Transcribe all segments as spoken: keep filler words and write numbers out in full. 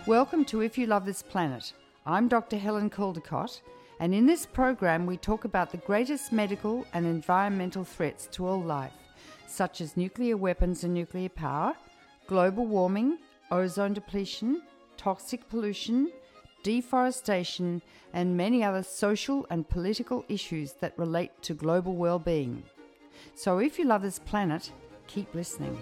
Welcome to If You Love This Planet. I'm Doctor Helen Caldicott, and in this program we talk about the greatest medical and environmental threats to all life, such as nuclear weapons and nuclear power, global warming, ozone depletion, toxic pollution, deforestation, and many other social and political issues that relate to global well-being. So if you love this planet, keep listening.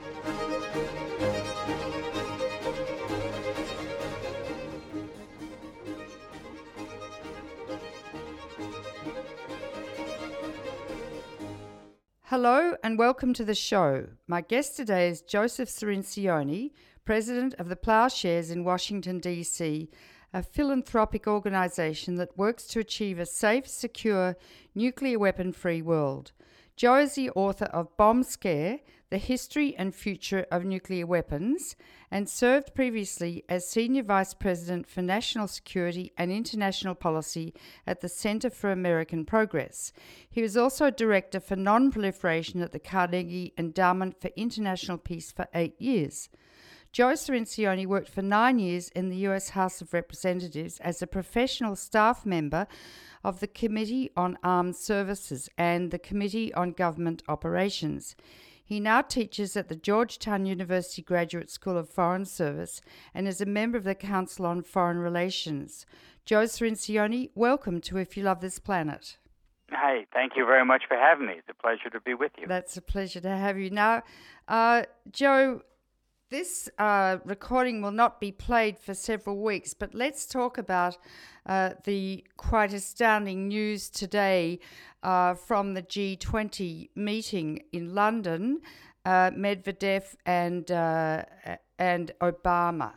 Hello and welcome to the show. My guest today is Joseph Cirincione, President of the Ploughshares in Washington, D C, a philanthropic organisation that works to achieve a safe, secure, nuclear weapon-free world. Joe is the author of Bomb Scare, The History and Future of Nuclear Weapons, and served previously as Senior Vice President for National Security and International Policy at the Center for American Progress. He was also Director for Non-Proliferation at the Carnegie Endowment for International Peace for eight years. Joe Cirincione worked for nine years in the U S House of Representatives as a professional staff member of the Committee on Armed Services and the Committee on Government Operations. He now teaches at the Georgetown University Graduate School of Foreign Service and is a member of the Council on Foreign Relations. Joe Cirincione, welcome to If You Love This Planet. Hi, thank you very much for having me. It's a pleasure to be with you. That's a pleasure to have you. Now, uh, Joe, this uh, recording will not be played for several weeks, but let's talk about uh, the quite astounding news today uh, from the G twenty meeting in London, uh, Medvedev and uh, and Obama.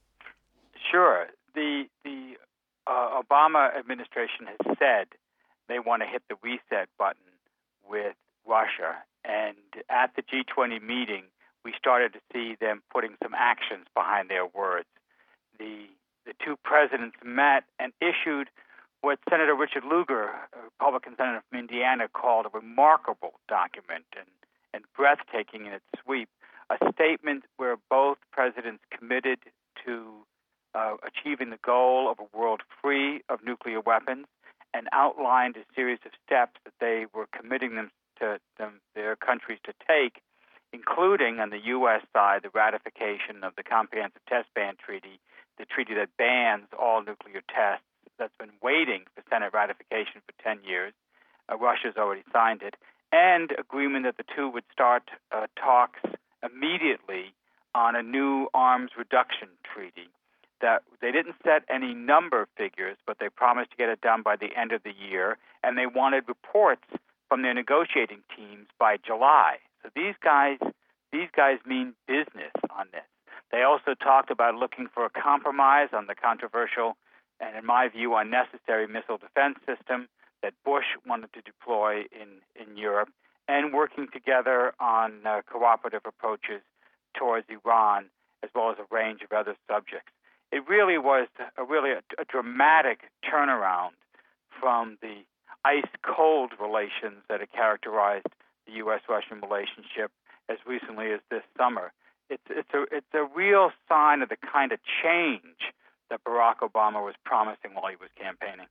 Sure. The the uh, Obama administration has said they want to hit the reset button with Russia, and at the G twenty meeting, we started to see them putting some actions behind their words. The the two presidents met and issued what Senator Richard Lugar, a Republican senator from Indiana, called a remarkable document and, and breathtaking in its sweep, a statement where both presidents committed to uh, achieving the goal of a world free of nuclear weapons and outlined a series of steps that they were committing them to them, their countries to take, including on the U S side, the ratification of the Comprehensive Test Ban Treaty, the treaty that bans all nuclear tests, that's been waiting for Senate ratification for ten years. Uh, Russia's already signed it, and agreement that the two would start uh, talks immediately on a new arms reduction treaty. That they didn't set any number figures, but they promised to get it done by the end of the year, and they wanted reports from their negotiating teams by July. So these guys, these guys mean business on this. They also talked about looking for a compromise on the controversial and, in my view, unnecessary missile defense system that Bush wanted to deploy in, in Europe, and working together on uh, cooperative approaches towards Iran, as well as a range of other subjects. It really was a really a, a dramatic turnaround from the ice-cold relations that had characterized the U S Russian relationship as recently as this summer. It's it's a it's a real sign of the kind of change that Barack Obama was promising while he was campaigning.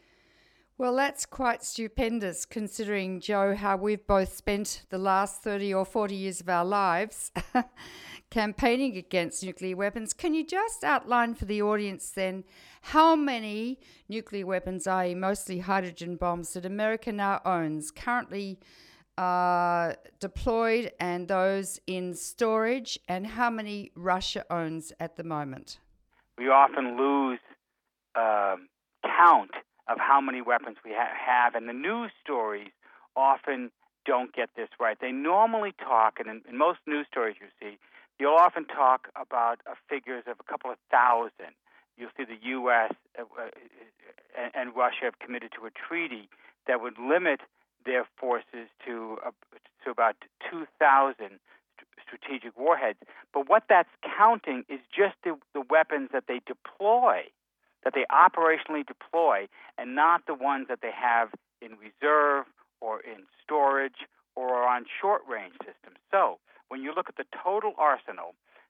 Well, that's quite stupendous, considering, Joe, how we've both spent the last thirty or forty years of our lives campaigning against nuclear weapons. Can you just outline for the audience then how many nuclear weapons, that is mostly hydrogen bombs, that America now owns, currently uh, deployed, and those in storage, and how many Russia owns at the moment? We often lose uh, count of how many weapons we ha- have, and the news stories often don't get this right. They normally talk, and in, in most news stories you see, you'll often talk about uh, figures of a couple of thousand. You'll see the U S uh, uh, and, and Russia have committed to a treaty that would limit their forces to uh, to about two thousand st- strategic warheads. But what that's counting is just the, the weapons that they deploy, that they operationally deploy, and not the ones that they have in reserve or in storage or on short-range systems. So when you look at the total arsenal,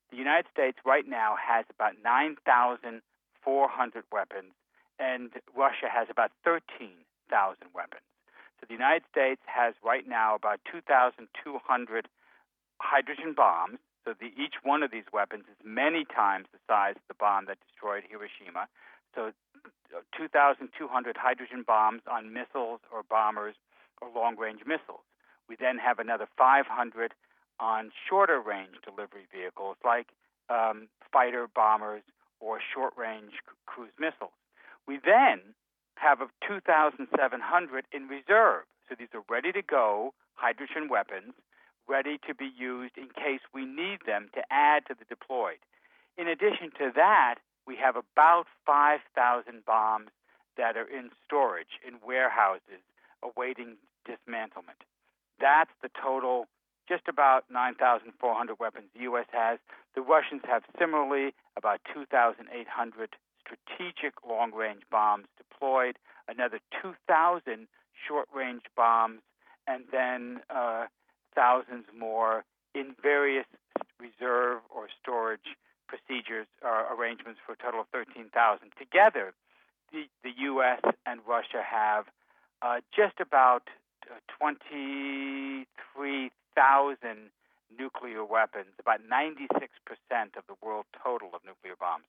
the United States right now has about nine thousand four hundred weapons, and Russia has about thirteen thousand weapons. So the United States has right now about two thousand two hundred hydrogen bombs. So the, each one of these weapons is many times the size of the bomb that destroyed Hiroshima. So two thousand two hundred hydrogen bombs on missiles or bombers or long-range missiles. We then have another five hundred on shorter-range delivery vehicles like um, fighter bombers or short-range c- cruise missiles. We then have a two thousand seven hundred in reserve. So these are ready-to-go hydrogen weapons, ready to be used in case we need them to add to the deployed. In addition to that, we have about five thousand bombs that are in storage in warehouses awaiting dismantlement. That's the total, just about nine thousand four hundred weapons the U S has. The Russians have similarly about two thousand eight hundred strategic long-range bombs deployed, another two thousand short-range bombs, and then uh, thousands more in various reserve or storage procedures or arrangements for a total of thirteen thousand. Together, the, the U S and Russia have uh, just about uh, twenty-three thousand nuclear weapons, about ninety-six percent of the world total of nuclear bombs.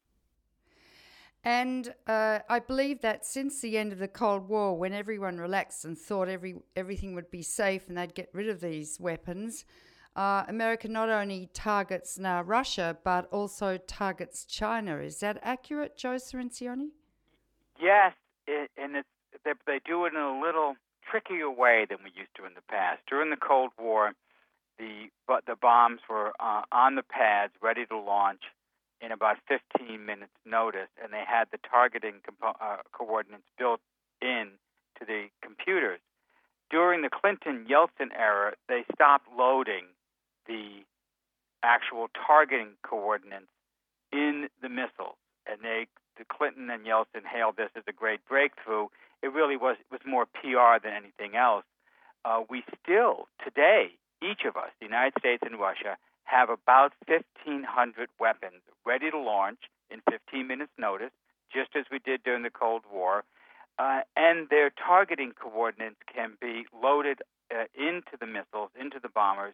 And uh, I believe that since the end of the Cold War, when everyone relaxed and thought every everything would be safe and they'd get rid of these weapons, uh, America not only targets now Russia, but also targets China. Is that accurate, Joe Cirincione? Yes, it, and it's, they, they do it in a little trickier way than we used to in the past. During the Cold War, the, but the bombs were uh, on the pads, ready to launch in about fifteen minutes notice, and they had the targeting compo- uh, coordinates built in to the computers. During the Clinton-Yeltsin era, they stopped loading the actual targeting coordinates in the missiles, and they, the Clinton and Yeltsin hailed this as a great breakthrough. It really was, it was more P R than anything else. Uh, we still, today, each of us, the United States and Russia, have about fifteen hundred weapons ready to launch in fifteen minutes notice, just as we did during the Cold War. Uh, and their targeting coordinates can be loaded uh, into the missiles, into the bombers,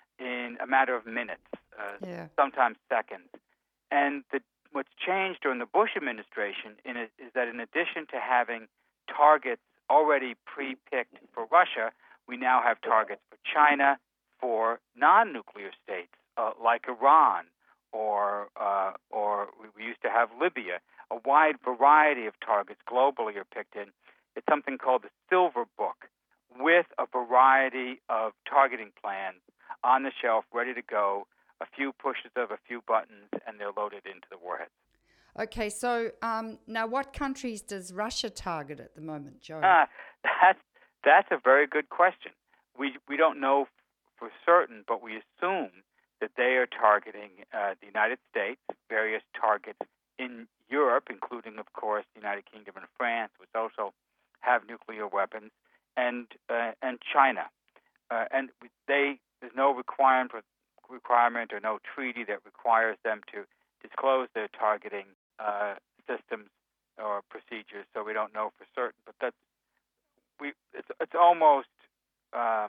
in a matter of minutes, uh, yeah. sometimes seconds. And the, what's changed during the Bush administration in it, is that in addition to having targets already pre-picked for Russia, we now have targets for China, for non-nuclear states uh, like Iran, or uh, or we used to have Libya. A wide variety of targets globally are picked in. It's something called the Silver Book, with a variety of targeting plans on the shelf, ready to go. A few pushes of a few buttons, and they're loaded into the warheads. Okay, so um, now what countries does Russia target at the moment, Joe? Uh, that's that's a very good question. We we don't know for certain, but we assume that they are targeting uh, the United States, various targets in Europe, including, of course, the United Kingdom and France, which also have nuclear weapons, and uh, and China. Uh, and they there's no requirement requirement or no treaty that requires them to disclose their targeting uh, systems or procedures, so we don't know for certain. But that's we it's it's almost um,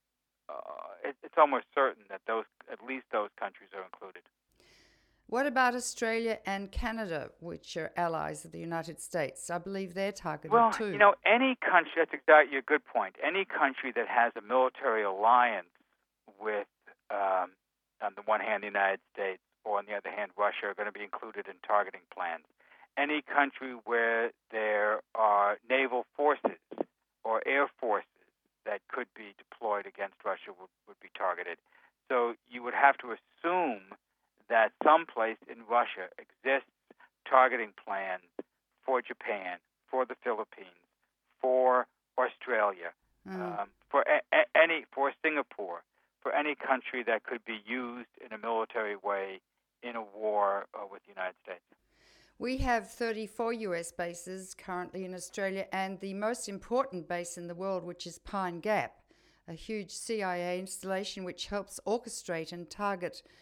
uh, it, it's almost certain that those at least those countries are included. What about Australia and Canada, which are allies of the United States? I believe they're targeted well, too. Well, you know, any country, that's exactly a good point. Any country that has a military alliance with, um, on the one hand, the United States, or on the other hand, Russia, are going to be included in targeting plans. Any country where there are naval forces or air forces that could be deployed against Russia would, would be targeted. So you would have to assume that someplace in Russia exists targeting plans for Japan, for the Philippines, for Australia, mm. um, for a- a- any for Singapore, for any country that could be used in a military way in a war uh, with the United States. We have thirty-four U S bases currently in Australia, and the most important base in the world, which is Pine Gap, a huge C I A installation which helps orchestrate and target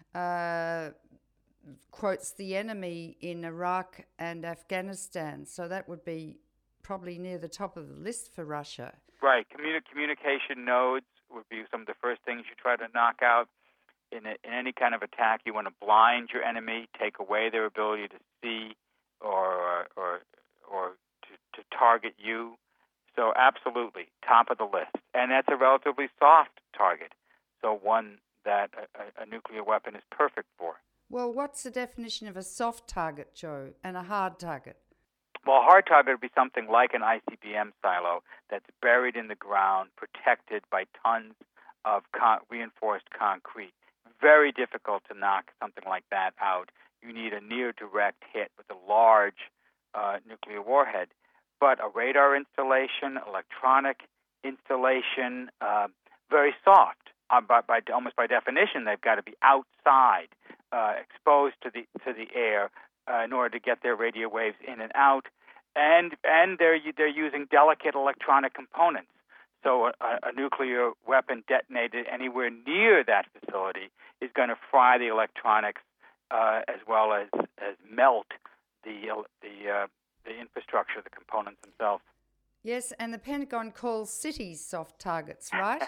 uh, quotes the enemy in Iraq and Afghanistan. So that would be probably near the top of the list for Russia. Right. Communi- communication nodes would be some of the first things you try to knock out. In, a, in any kind of attack, you want to blind your enemy, take away their ability to see or or or to, to target you. So absolutely, top of the list. And that's a relatively soft target, so one that a, a nuclear weapon is perfect for. Well, what's the definition of a soft target, Joe, and a hard target? Well, a hard target would be something like an I C B M silo that's buried in the ground, protected by tons of con- reinforced concrete. Very difficult to knock something like that out. You need a near-direct hit with a large uh, nuclear warhead. But a radar installation, electronic installation, uh, very soft. Uh, by, by almost by definition, they've got to be outside, uh, exposed to the to the air uh, in order to get their radio waves in and out, and and they're they're using delicate electronic components. So a, a nuclear weapon detonated anywhere near that facility is going to fry the electronics uh, as well as, as melt the the uh, the infrastructure, the components themselves. Yes, and the Pentagon calls cities soft targets, right?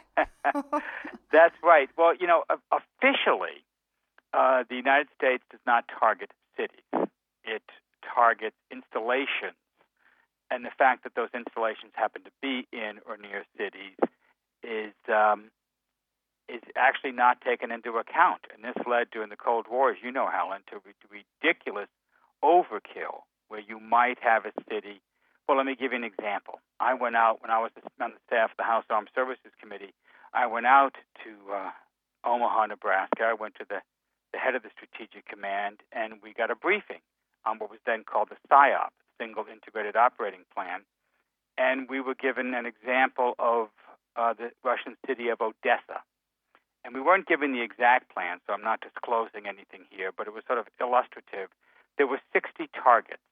That's right. Well, you know, officially, uh, the United States does not target cities. It targets installations. And the fact that those installations happen to be in or near cities is um, is actually not taken into account. And this led during the Cold War, as you know, Helen, to ridiculous overkill, where you might have a city. Well, let me give you an example. I went out when I was on the staff of the House Armed Services Committee. I went out to uh, Omaha, Nebraska. I went to the, the head of the Strategic Command, and we got a briefing on what was then called the SIOP, Single Integrated Operating Plan. And we were given an example of uh, the Russian city of Odessa. And we weren't given the exact plan, so I'm not disclosing anything here, but it was sort of illustrative. There were sixty targets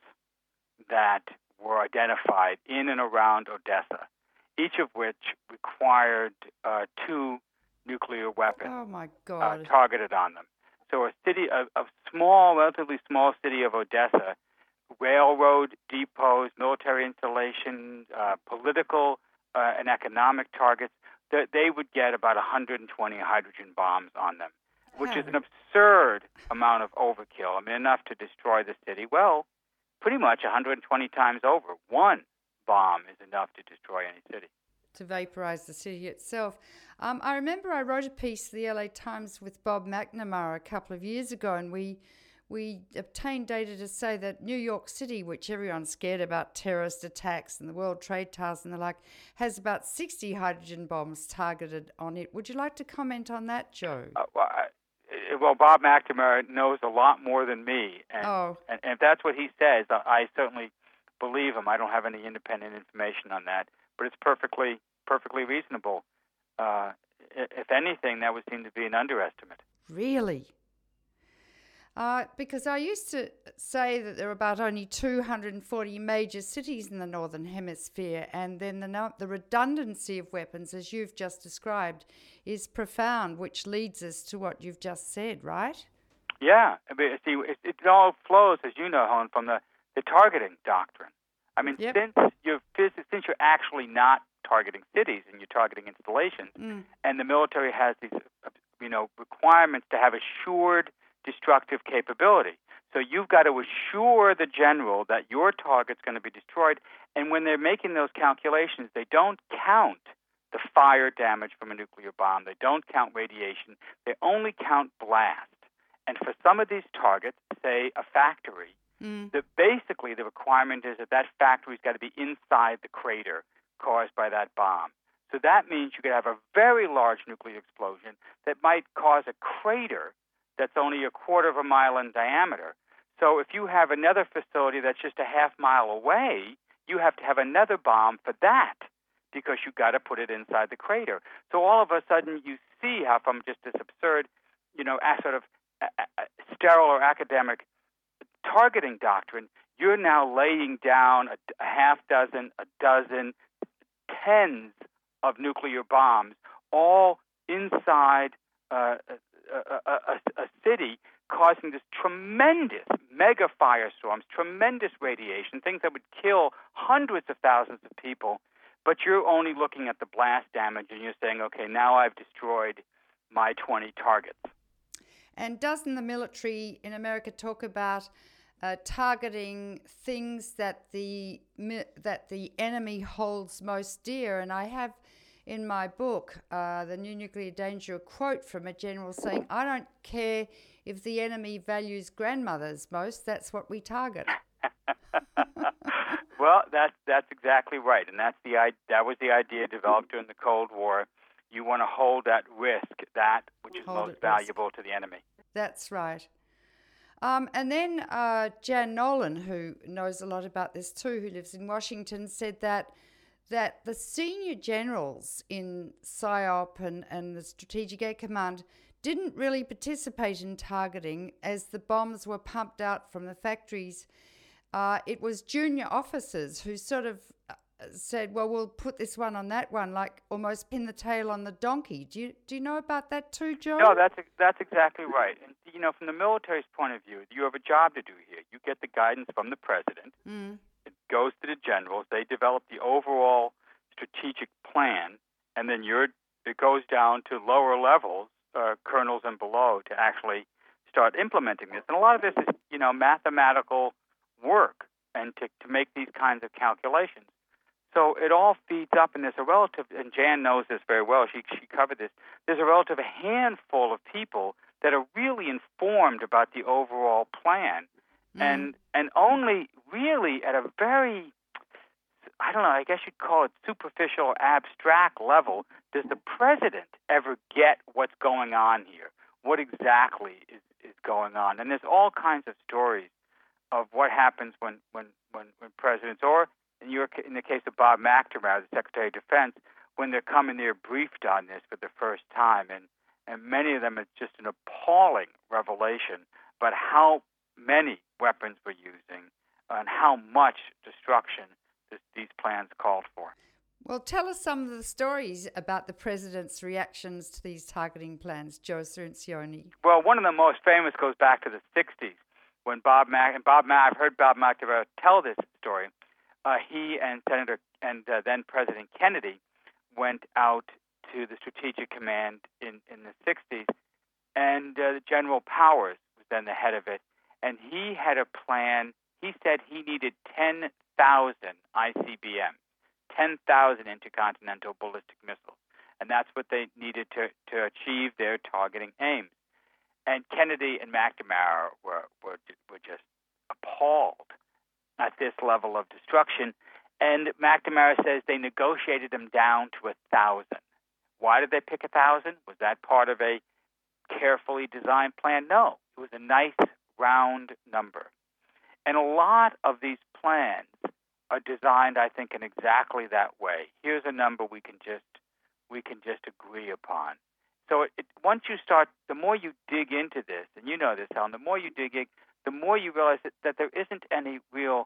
that were identified in and around Odessa, each of which required uh, two nuclear weapons oh my uh, God. targeted on them. So a city, a, a small, relatively small city of Odessa, railroad depots, military installations, uh, political uh, and economic targets, they, they would get about one hundred twenty hydrogen bombs on them, which is an absurd amount of overkill. I mean, enough to destroy the city. Well, pretty much one hundred twenty times over. One bomb is enough to destroy any city. To vaporize the city itself. Um, I remember I wrote a piece for the L A Times with Bob McNamara a couple of years ago, and we we obtained data to say that New York City, which everyone's scared about terrorist attacks and the World Trade Towers and the like, has about sixty hydrogen bombs targeted on it. Would you like to comment on that, Joe? Uh, well, I, well, Bob McNamara knows a lot more than me, and, oh. and, and if that's what he says, I, I certainly believe him. I don't have any independent information on that, but it's perfectly perfectly reasonable. Uh, if anything, that would seem to be an underestimate. Really? Uh, because I used to say that there are about only two hundred forty major cities in the Northern Hemisphere, and then the, no- the redundancy of weapons, as you've just described, is profound, which leads us to what you've just said, right? Yeah. I mean, see, it, it all flows, as you know, Helen, from the, the targeting doctrine. I mean, yep. since you're since you're actually not targeting cities and you're targeting installations, mm. and the military has these, you know, requirements to have assured destructive capability. So you've got to assure the general that your target's going to be destroyed. And when they're making those calculations, they don't count the fire damage from a nuclear bomb. They don't count radiation. They only count blast. And for some of these targets, say a factory, mm. the, basically the requirement is that that factory's got to be inside the crater caused by that bomb. So that means you could have a very large nuclear explosion that might cause a crater that's only a quarter of a mile in diameter. So if you have another facility that's just a half mile away, you have to have another bomb for that because you've got to put it inside the crater. So all of a sudden you see how from just this absurd, you know, sort of uh, uh, sterile or academic targeting doctrine, you're now laying down a, a half dozen, a dozen, tens of nuclear bombs all inside uh, a, a, a city causing this tremendous mega firestorms, tremendous radiation, things that would kill hundreds of thousands of people, but you're only looking at the blast damage and you're saying, okay, now I've destroyed my twenty targets. And doesn't the military in America talk about uh, targeting things that the that the enemy holds most dear? And I have in my book, uh, The New Nuclear Danger, a quote from a general saying, I don't care if the enemy values grandmothers most, that's what we target. Well, that's that's exactly right, and that's the that was the idea developed during the Cold War. You want to hold at risk that which is hold most valuable risk. to the enemy. That's right. Um, and then uh, Jan Nolan, who knows a lot about this too, who lives in Washington, said that that the senior generals in PSYOP and, and the Strategic Air Command didn't really participate in targeting as the bombs were pumped out from the factories. Uh, it was junior officers who sort of said, well, we'll put this one on that one, like almost pin the tail on the donkey. Do you do you know about that too, Joe? No, that's that's exactly right. And, you know, from the military's point of view, you have a job to do here. You get the guidance from the president. Mm. It goes to the generals. They develop the overall strategic plan, and then you're, it goes down to lower levels, uh, colonels and below, to actually start implementing this. And a lot of this is, you know, mathematical work and to, to make these kinds of calculations. So it all feeds up, and there's a relative, and Jan knows this very well, she, she covered this, there's a relative handful of people that are really informed about the overall plan. Mm. And and only really at a very, I don't know, I guess you'd call it superficial or abstract level, does the president ever get what's going on here? What exactly is, is going on? And there's all kinds of stories of what happens when, when, when, when presidents, or in, your, in the case of Bob McNamara, the Secretary of Defense, when they're coming there briefed on this for the first time. And, and many of them, it's just an appalling revelation about how many weapons we're using and how much destruction this, these plans called for. Well, tell us some of the stories about the president's reactions to these targeting plans, Joe Cirincione. Well, one of the most famous goes back to the sixties when Bob Mac and Bob Mac, I've heard Bob McNamara tell this story. Uh, he and Senator and uh, then President Kennedy went out to the Strategic Command in, in the sixties, and uh, General Powers was then the head of it, and he had a plan. He said he needed ten thousand I C B M, ten thousand intercontinental ballistic missiles, and that's what they needed to, to achieve their targeting aims. And Kennedy and McNamara were, were, were just appalled at this level of destruction. And McNamara says they negotiated them down to a thousand. Why did they pick a thousand? Was that part of a carefully designed plan? No, it was a nice round number. And a lot of these plans are designed, I think, in exactly that way. Here's a number we can just we can just agree upon. So it, it, once you start, the more you dig into this, and you know this, Helen, the more you dig in, the more you realize that, that there isn't any real,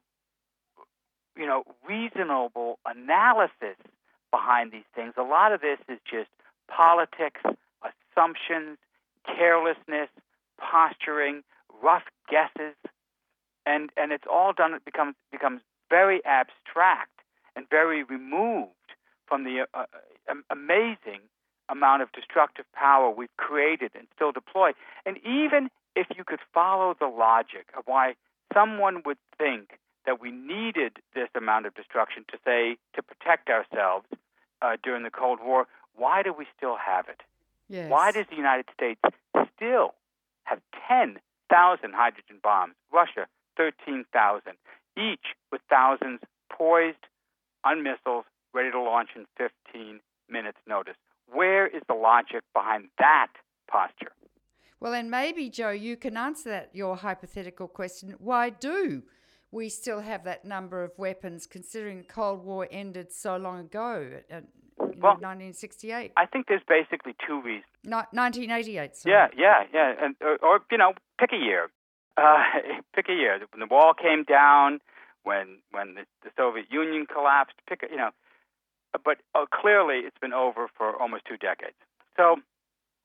you know, reasonable analysis behind these things. A lot of this is just politics, assumptions, carelessness, posturing, rough guesses, and and it's all done. It becomes becomes very abstract and very removed from the uh, uh, amazing amount of destructive power we've created and still deploy. And even if you could follow the logic of why someone would think that we needed this amount of destruction to say to protect ourselves uh, during the Cold War, why do we still have it? Yes. Why does the United States still have ten thousand hydrogen bombs? Russia, thirteen thousand, each with thousands poised on missiles ready to launch in fifteen minutes' notice. Where is the logic behind that posture? Well, and maybe, Joe, you can answer that, your hypothetical question. Why do we still have that number of weapons, considering the Cold War ended so long ago, in well, nineteen sixty-eight? I think there's basically two reasons. No, nineteen eighty-eight, sorry. Yeah, yeah, yeah. And, or, or, you know, pick a year. Uh, pick a year. When the wall came down, when when the, the Soviet Union collapsed, pick a, you know. But uh, clearly it's been over for almost two decades. So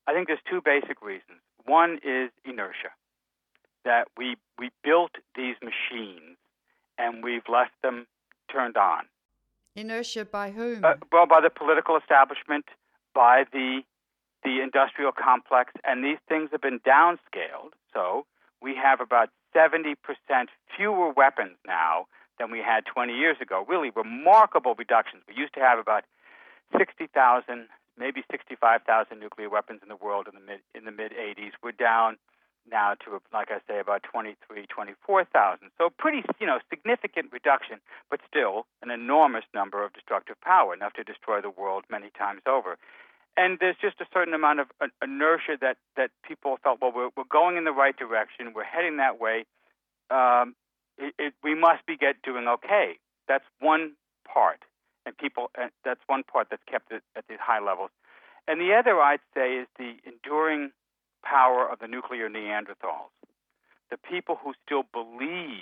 I think there's two basic reasons. One is inertia, that we we built these machines and we've left them turned on. Inertia by whom? Uh, well, by the political establishment, by the the industrial complex, and these things have been downscaled. So we have about seventy percent fewer weapons now than we had twenty years ago. Really remarkable reductions. We used to have about sixty thousand, maybe sixty-five thousand nuclear weapons in the world in the mid in the mid eighties. We're down now to, like I say, about twenty-three, twenty-four thousand. So pretty, you know, significant reduction, but still an enormous number of destructive power, enough to destroy the world many times over. And there's just a certain amount of uh, inertia that, that people felt, well, we're, we're going in the right direction, we're heading that way, um, it, it, we must be get doing okay. That's one part, and people uh, that's one part that's kept it at these high levels. And the other, I'd say, is the enduring power of the nuclear Neanderthals, the people who still believe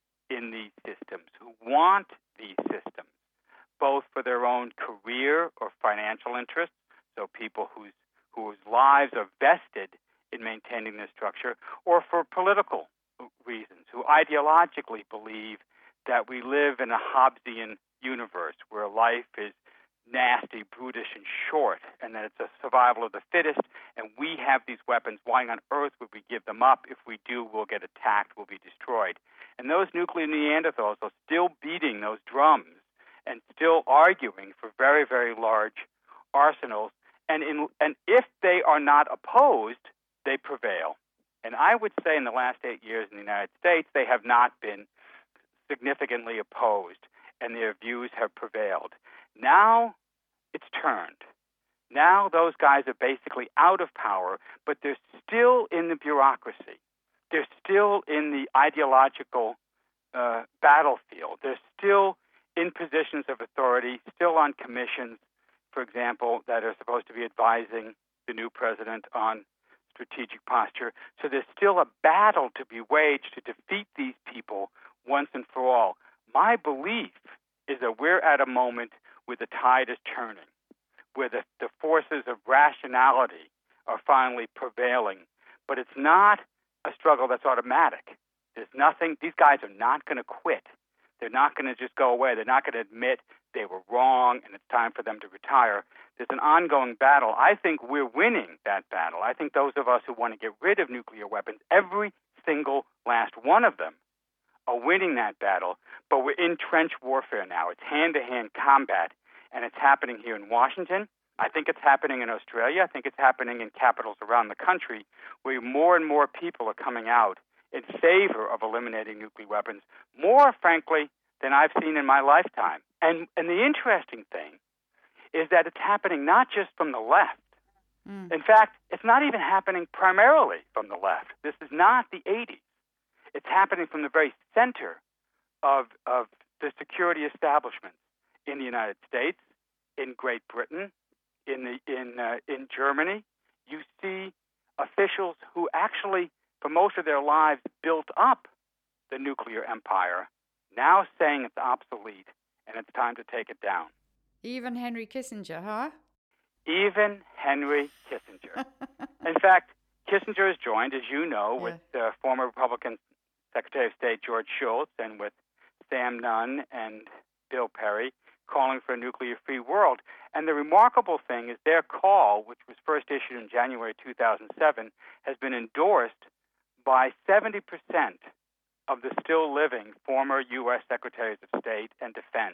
in these systems, who want these systems, both for their own career or financial interests, so people whose whose lives are vested in maintaining this structure, or for political reasons, who ideologically believe that we live in a Hobbesian universe where life is nasty, brutish, and short, and that it's a survival of the fittest, and we have these weapons. Why on earth would we give them up? If we do, we'll get attacked, we'll be destroyed. And those nuclear Neanderthals are still beating those drums and still arguing for very, very large arsenals. And, in, and if they are not opposed, they prevail. And I would say in the last eight years in the United States, they have not been significantly opposed, and their views have prevailed. Now it's turned. Now those guys are basically out of power, but they're still in the bureaucracy. They're still in the ideological uh, battlefield. They're still in positions of authority, still on commissions, for example, that are supposed to be advising the new president on strategic posture. So there's still a battle to be waged to defeat these people once and for all. My belief is that we're at a moment where the tide is turning, where the, the forces of rationality are finally prevailing. But it's not a struggle that's automatic. There's nothing, these guys are not going to quit. They're not going to just go away. They're not going to admit they were wrong and it's time for them to retire. There's an ongoing battle. I think we're winning that battle. I think those of us who want to get rid of nuclear weapons, every single last one of them, are winning that battle. But we're in trench warfare now. It's hand-to-hand combat, and it's happening here in Washington. I think it's happening in Australia. I think it's happening in capitals around the country where more and more people are coming out in favor of eliminating nuclear weapons, more, frankly, than I've seen in my lifetime. And and the interesting thing is that it's happening not just from the left. Mm. In fact, it's not even happening primarily from the left. This is not the eighties. It's happening from the very center of of the security establishments in the United States, in Great Britain, in the in uh, in Germany. You see officials who actually, for most of their lives, built up the nuclear empire, now saying it's obsolete and it's time to take it down. Even Henry Kissinger, huh? Even Henry Kissinger. In fact, Kissinger has joined, as you know, yeah. with uh, former Republican Secretary of State George Shultz and with Sam Nunn and Bill Perry calling for a nuclear-free world. And the remarkable thing is their call, which was first issued in January two thousand seven, has been endorsed by seventy percent of the still living former U S Secretaries of State and Defense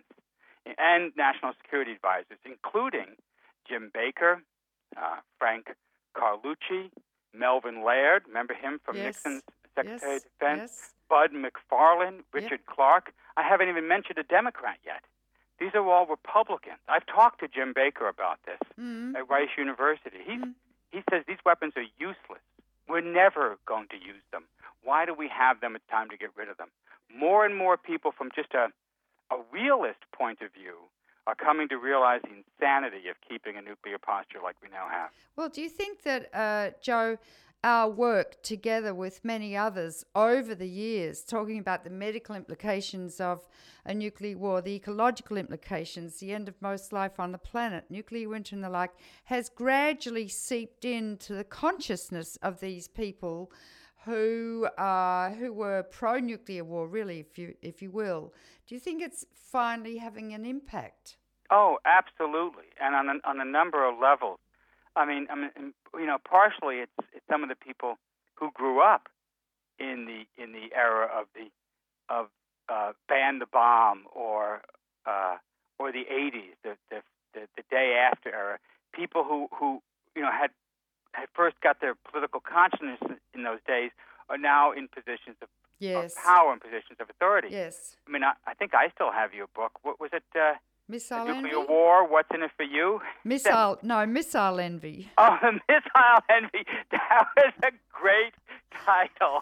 and national security advisors, including Jim Baker, uh, Frank Carlucci, Melvin Laird, remember him from yes. Nixon's Secretary yes. of Defense, yes. Bud McFarlane, Richard yep. Clark. I haven't even mentioned a Democrat yet. These are all Republicans. I've talked to Jim Baker about this mm-hmm. at Rice University. He, mm-hmm. he says these weapons are useless. We're never going to use them. Why do we have them? It's time to get rid of them. More and more people from just a, a realist point of view are coming to realize the insanity of keeping a nuclear posture like we now have. Well, do you think that, uh, Joe, our work together with many others over the years, talking about the medical implications of a nuclear war, the ecological implications, the end of most life on the planet, nuclear winter and the like, has gradually seeped into the consciousness of these people who uh, who were pro-nuclear war, really, if you if you will. Do you think it's finally having an impact? Oh, absolutely, and on a, on a number of levels. I mean, I mean, you know, partially it's, it's some of the people who grew up in the in the era of the of uh, ban the bomb or uh, or the eighties, the, the the the day after era. People who, who you know had had first got their political consciousness in those days are now in positions of, yes. of power and positions of authority. Yes. I mean, I, I think I still have your book. What was it? Uh, Missile Nuclear Envy? War, What's in It for You? Missile, no, Missile Envy. Oh, Missile Envy. That was a great title.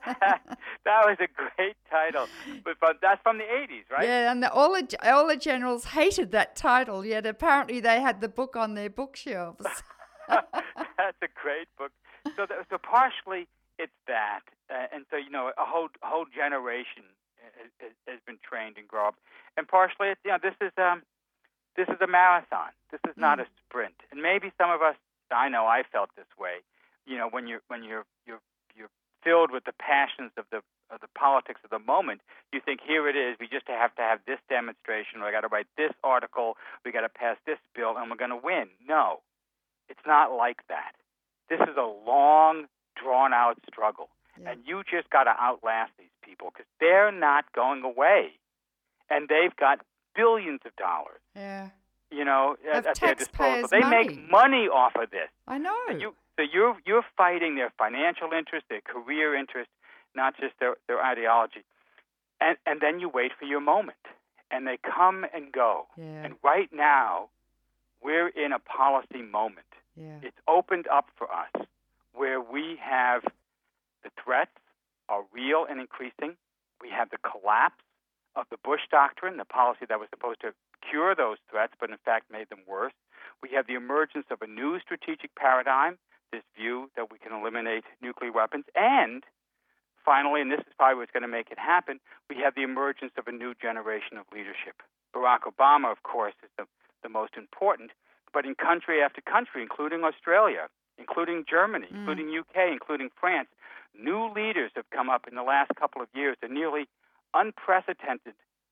That was a great title. But, but that's from the eighties, right? Yeah, and the, all, the, all the generals hated that title, yet apparently they had the book on their bookshelves. That's a great book. So, that, so partially it's that. Uh, and so, you know, a whole, a whole generation has, has been trained and grown up. And partially, it's, you know, this is um, this is a marathon. This is not mm. a sprint. And maybe some of us, I know, I felt this way. You know, when you're when you're you're you're filled with the passions of the of the politics of the moment, you think, here it is. We just have to have this demonstration. Or I got to write this article. We got to pass this bill, and we're going to win. No, it's not like that. This is a long, drawn-out struggle, yeah. and you just got to outlast these people because they're not going away. And they've got billions of dollars, yeah. you know, at, at their disposal. They money. make money off of this. I know. And you, so you're you're fighting their financial interest, their career interest, not just their, their ideology. And and then you wait for your moment, and they come and go. Yeah. And right now, we're in a policy moment. Yeah. It's opened up for us where we have the threats are real and increasing. We have the collapse of the Bush Doctrine, the policy that was supposed to cure those threats, but in fact made them worse. We have the emergence of a new strategic paradigm, this view that we can eliminate nuclear weapons. And finally, and this is probably what's going to make it happen, we have the emergence of a new generation of leadership. Barack Obama, of course, is the, the most important, but in country after country, including Australia, including Germany, mm. including U K, including France, new leaders have come up in the last couple of years, a nearly unprecedented,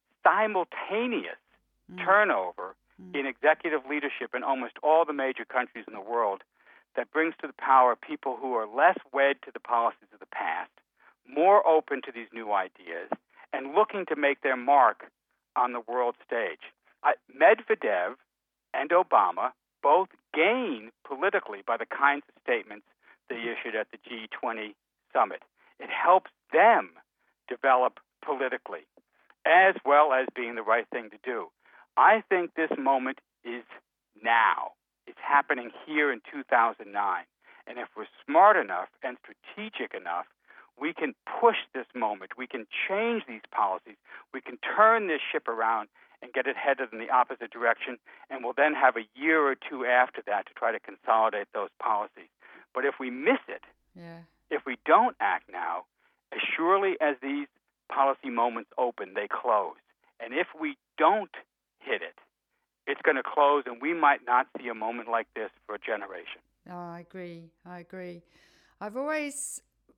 simultaneous mm. turnover mm. in executive leadership in almost all the major countries in the world that brings to the power people who are less wed to the policies of the past, more open to these new ideas, and looking to make their mark on the world stage. I, Medvedev and Obama both gain politically by the kinds of statements they issued at the G twenty summit. It helps them develop politically, as well as being the right thing to do. I think this moment is now. It's happening here in two thousand nine. And if we're smart enough and strategic enough, we can push this moment. We can change these policies. We can turn this ship around and get it headed in the opposite direction, and we'll then have a year or two after that to try to consolidate those policies. But if we miss it, yeah. if we don't act now, as surely as these policy moments open, they close. And if we don't hit it, it's going to close, and we might not see a moment like this for a generation. No, I agree. I agree. I've always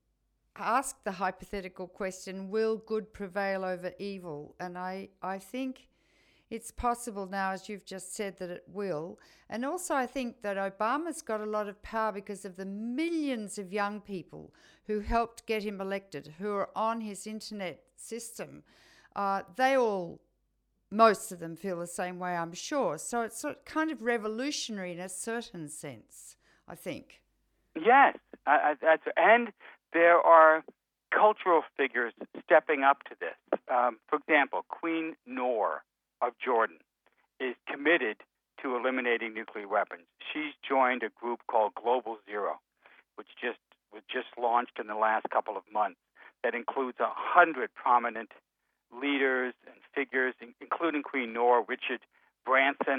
asked the hypothetical question, will good prevail over evil? And I, I think it's possible now, as you've just said, that it will. And also I think that Obama's got a lot of power because of the millions of young people who helped get him elected, who are on his internet system. Uh, they all, most of them feel the same way, I'm sure. So it's sort of kind of revolutionary in a certain sense, I think. Yes, I, I, that's, and there are cultural figures stepping up to this. Um, for example, Queen Noor of Jordan is committed to eliminating nuclear weapons. She's joined a group called Global Zero, which just was just launched in the last couple of months, that includes a hundred prominent leaders and figures, including Queen Noor, Richard Branson,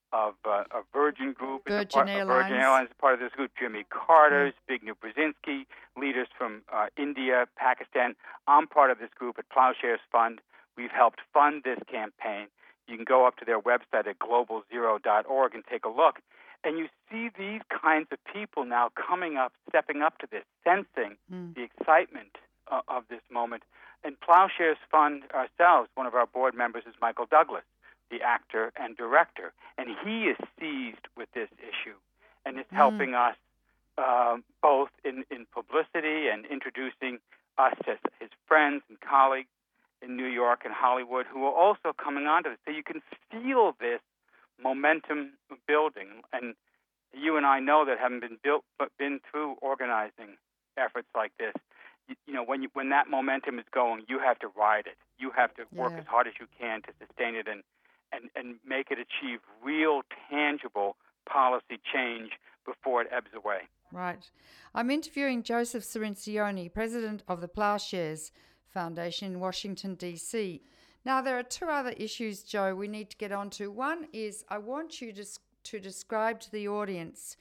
of uh, a Virgin Group, is a Virgin part, Airlines. Virgin Airlines is part of this group. Jimmy Carter, Zbigniew Brzezinski, leaders from uh, India, Pakistan. I'm part of this group at Plowshares Fund. We've helped fund this campaign. You can go up to their website at global zero dot org and take a look. And you see these kinds of people now coming up, stepping up to this, sensing mm. the excitement uh, of this moment. And Plowshares Fund ourselves, one of our board members is Michael Douglas, the actor and director. And he is seized with this issue and is mm. helping us uh, both in, in publicity and introducing us to his friends and colleagues in New York and Hollywood who are also coming onto this. So you can feel this momentum building, and you and I know that having been built, but been through organizing efforts like this. You, you know, when you, when that momentum is going, you have to ride it. You have to work yeah. as hard as you can to sustain it and, and and make it achieve real, tangible policy change before it ebbs away. Right. I'm interviewing Joseph Cirincione, president of the Plowshares Foundation in Washington, D C Now, there are two other issues, Joe, we need to get onto. One is I want you to, to describe to the audience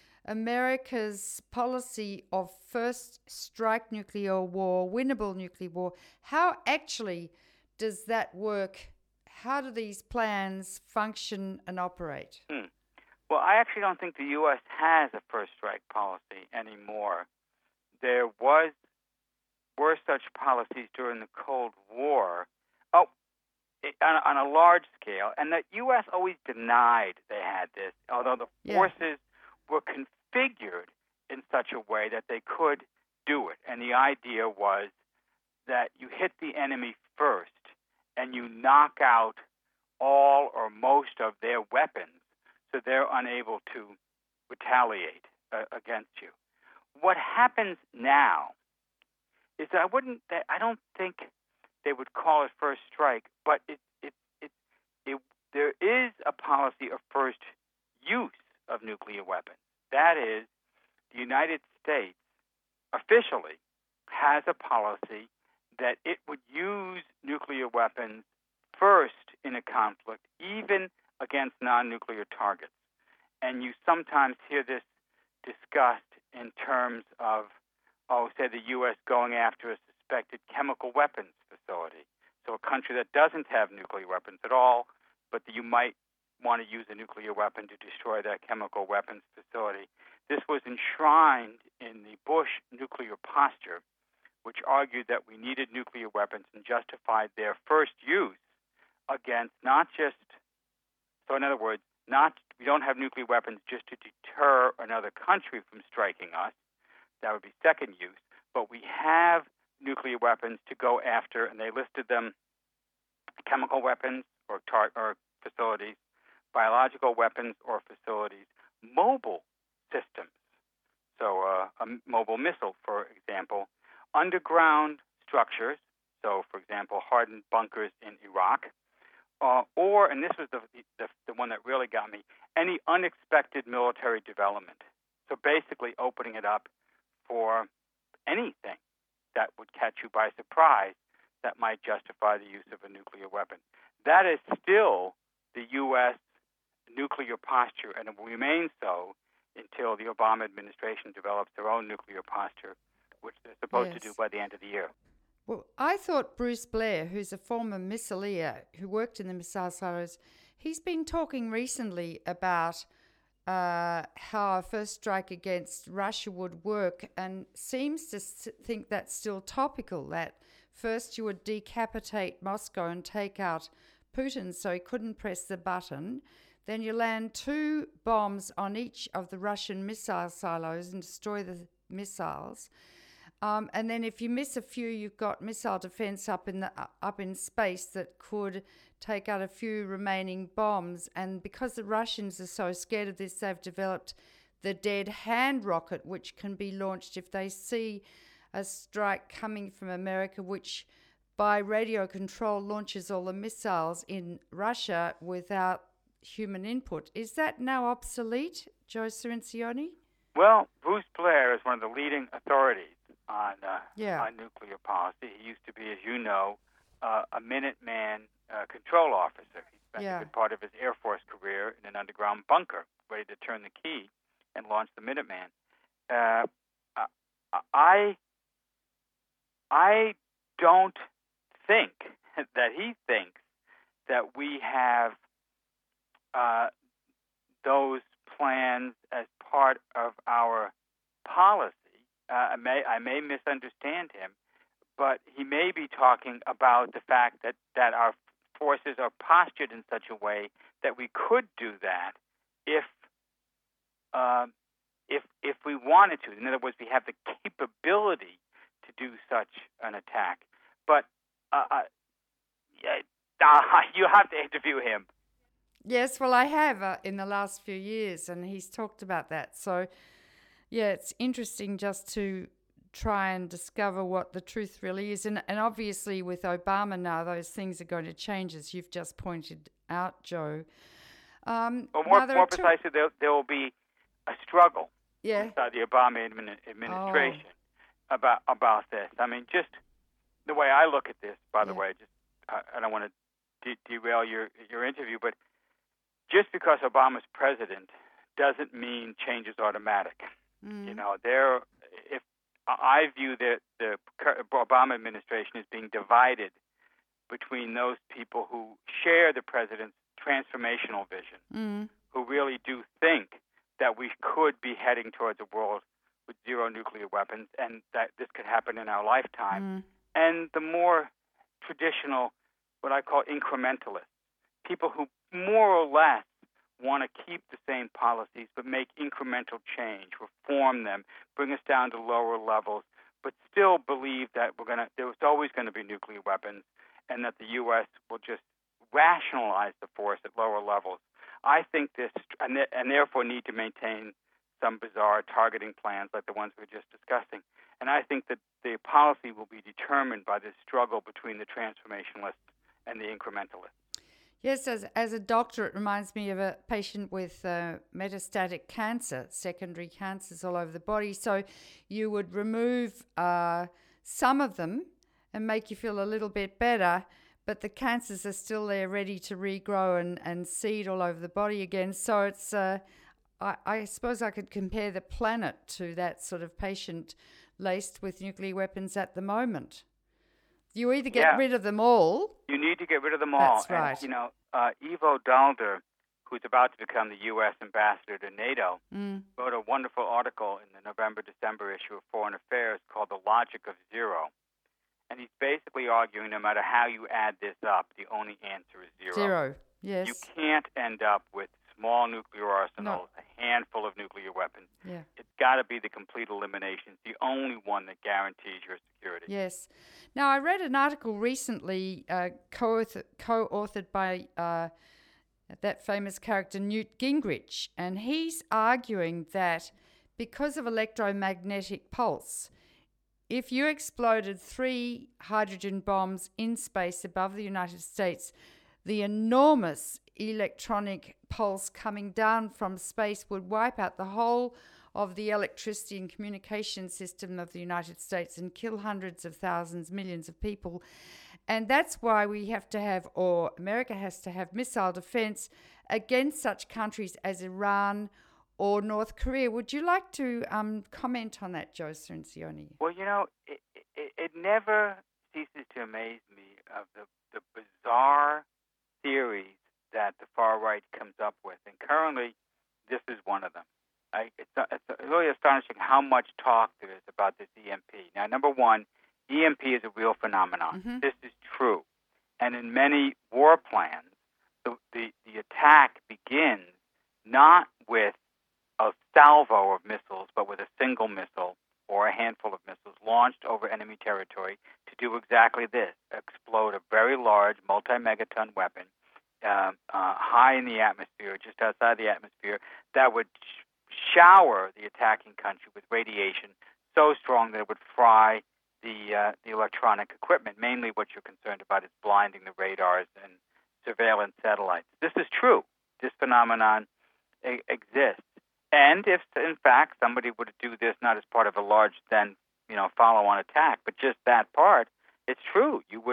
America's policy of first strike nuclear war, winnable nuclear war. How actually does that work? How do these plans function and operate? Hmm. Well, I actually don't think the U S has a first strike policy anymore. There was were such policies during the Cold War. Oh, it, on, on a large scale, and the U S always denied they had this, although the yeah. forces were configured in such a way that they could do it. And the idea was that you hit the enemy first and you knock out all or most of their weapons so they're unable to retaliate uh, against you. What happens now is that I wouldn't, I don't think they would call it first strike, but it, it, it, it, there is a policy of first use of nuclear weapons. That is, the United States officially has a policy that it would use nuclear weapons first in a conflict, even against non-nuclear targets. And you sometimes hear this discussed in terms of, oh, say the U S going after a suspected chemical weapons facility. So a country that doesn't have nuclear weapons at all, but that you might want to use a nuclear weapon to destroy that chemical weapons facility. This was enshrined in the Bush nuclear posture, which argued that we needed nuclear weapons and justified their first use against not just, so in other words, not we don't have nuclear weapons just to deter another country from striking us. That would be second use. But we have nuclear weapons to go after, and they listed them: chemical weapons or, tar- or facilities, biological weapons or facilities, mobile systems. So uh, a mobile missile, for example, underground structures. So, for example, hardened bunkers in Iraq. Uh, or, and this was the, the the one that really got me, any unexpected military development. So basically opening it up for anything that would catch you by surprise that might justify the use of a nuclear weapon. That is still the U S nuclear posture, and it will remain so until the Obama administration develops their own nuclear posture, which they're supposed yes. to do by the end of the year. Well, I thought Bruce Blair, who's a former missileer who worked in the missile silos, he's been talking recently about uh, how a first strike against Russia would work, and seems to think that's still topical, that first you would decapitate Moscow and take out Putin so he couldn't press the button. Then you land two bombs on each of the Russian missile silos and destroy the missiles. Um, and then if you miss a few, you've got missile defense up in the uh, up in space that could take out a few remaining bombs. And because the Russians are so scared of this, they've developed the dead hand rocket, which can be launched if they see a strike coming from America, which by radio control launches all the missiles in Russia without human input. Is that now obsolete, Joe Cirincione? Well, Bruce Blair is one of the leading authorities on uh, yeah. on nuclear policy. He used to be, as you know, uh, a Minuteman uh, control officer. He's spent Yeah. a good part of his Air Force career in an underground bunker, ready to turn the key and launch the Minuteman. Uh, I I don't think that he thinks that we have uh, those plans as part of our policy. Uh, I may I may misunderstand him, but he may be talking about the fact that, that our forces are postured in such a way that we could do that if uh, if if we wanted to. In other words, we have the capability to do such an attack. But uh, uh, you have to interview him. Yes, well, I have uh, in the last few years, and he's talked about that. So, yeah, it's interesting just to try and discover what the truth really is. And, and obviously with Obama now, those things are going to change, as you've just pointed out, Joe. Um, well, more, more two- precisely, there, there will be a struggle yeah. inside the Obama admin, administration oh. about about this. I mean, just the way I look at this, by the yeah. way, just I, I don't want to de- derail your your interview, but just because Obama's president doesn't mean change is automatic. Mm. You know, there. If I view that the Obama administration is being divided between those people who share the president's transformational vision, mm. who really do think that we could be heading towards a world with zero nuclear weapons and that this could happen in our lifetime, Mm. and the more traditional, what I call incrementalists, people who more or less want to keep the same policies but make incremental change, reform them, bring us down to lower levels, but still believe that we're going to there's always going to be nuclear weapons and that the U S will just rationalize the force at lower levels. I think this, and, th- and therefore need to maintain some bizarre targeting plans like the ones we were just discussing. And I think that the policy will be determined by this struggle between the transformationists and the incrementalists. Yes, as, as a doctor, it reminds me of a patient with uh, metastatic cancer, secondary cancers all over the body. So you would remove uh, some of them and make you feel a little bit better, but the cancers are still there ready to regrow and, and seed all over the body again. So it's, uh, I, I suppose I could compare the planet to that sort of patient laced with nuclear weapons at the moment. You either get yeah. rid of them all. You need to get rid of them all. That's right. And, you know, uh, Ivo Daalder, who's about to become the U S ambassador to NATO, mm. wrote a wonderful article in the November-December issue of Foreign Affairs called The Logic of Zero. And he's basically arguing no matter how you add this up, the only answer is zero. Zero, yes. You can't end up with small nuclear arsenals, no. a handful of nuclear weapons. Yeah. It's got to be the complete elimination. It's the only one that guarantees your security. Yes. Now, I read an article recently uh, co-author, co-authored by uh, that famous character Newt Gingrich, and he's arguing that because of electromagnetic pulse, if you exploded three hydrogen bombs in space above the United States, the enormous electronic pulse coming down from space would wipe out the whole of the electricity and communication system of the United States and kill hundreds of thousands, millions of people. And that's why we have to have, or America has to have, missile defense against such countries as Iran or North Korea. Would you like to um, comment on that, Joe Cirincione? Well, you know, it, it, it never ceases to amaze me of the, the bizarre theories that the far right comes up with. And currently, this is one of them. I, it's, it's really astonishing how much talk there is about this E M P. Now, number one, E M P is a real phenomenon. Mm-hmm. This is true. And in many war plans, the, the, the attack begins not with a salvo of missiles, but with a single missile or a handful of missiles launched over enemy territory to do exactly this, explode a very large multi-megaton weapon uh, uh, high in the atmosphere, just outside the atmosphere, that would sh- shower the attacking country with radiation so strong that it would fry the uh, the electronic equipment. Mainly what you're concerned about is blinding the radars and surveillance satellites. This is true. This phenomenon e- exists. And if, in fact, somebody were to do this not as part of a large, then, you know, follow-on attack, but just that part, it's true. You would